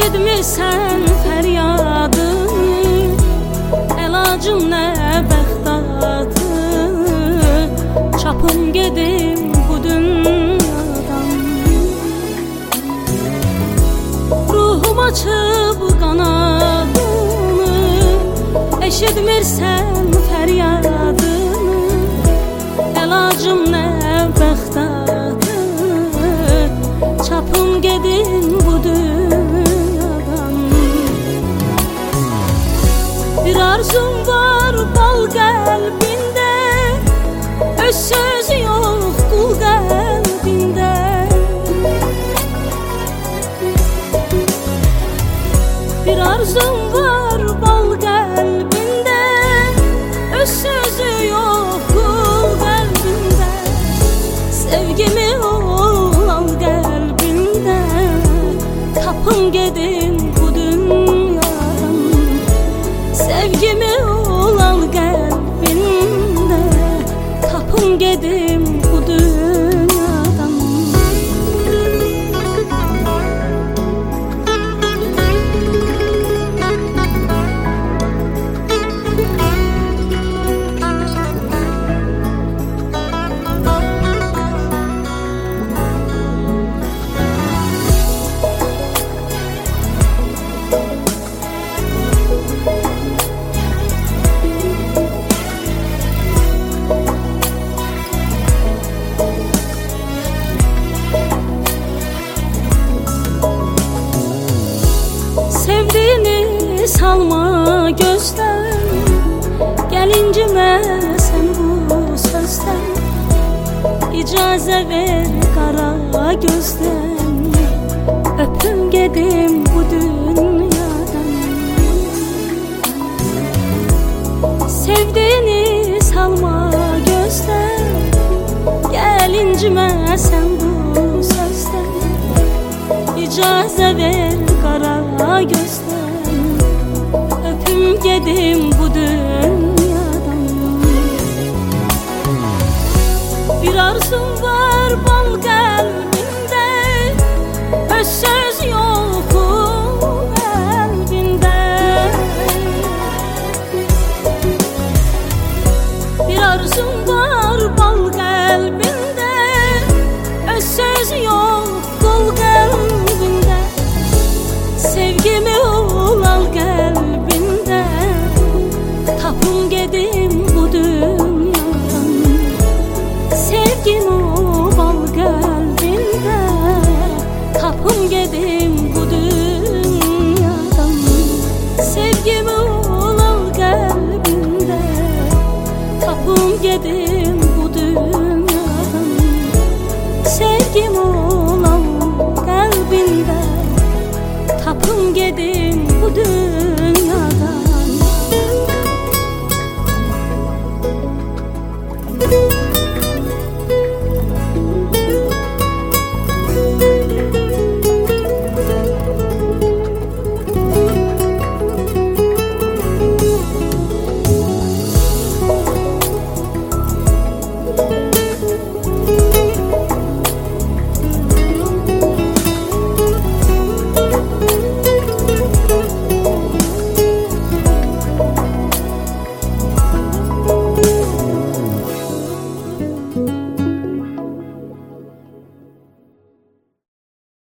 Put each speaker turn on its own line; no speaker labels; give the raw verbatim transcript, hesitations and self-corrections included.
Eşitmirsən fəryadını, əlacım nə bəxtatı, çapım gedim bu dünyadan. Ruhum açıb qanadını, eşitmirsən fəryadını, əlacım nə bəxtatı, çapım gedim bu dünyadan. Bir arzum var bal qəlbində, öz sözü yox qul qəlbində. Bir arzum var bal qəlbində, öz sözü yox qul qəlbində. Sevgimi ol al qəlbində, tapım gedim bu dünyadan. Sevgimi ol al qəlbində, tapım gedim bu dünyadan. Sevdiğini salma gözden, gel incime sen bu sözden. İcazə ver qara gözden, öpüm gedim bu dünyadan. Sevdiğini salma gözden, gel incime sen bu sözden. İcazə ver qara gözden, öpüm gedim bu dünyadan. Bir arzum var bal qəlbində, öz söz yox qəlbində. Bir arzum var bal qəlbində, öz söz yox qul qəlbində. Sevgimi ol al qəlbində, tapım gedim bu dünyadan. Sevgimi ol al qəlbində, tapım gedim bu dünyadan. Sevgimi ol al qəlbində, tapım gedim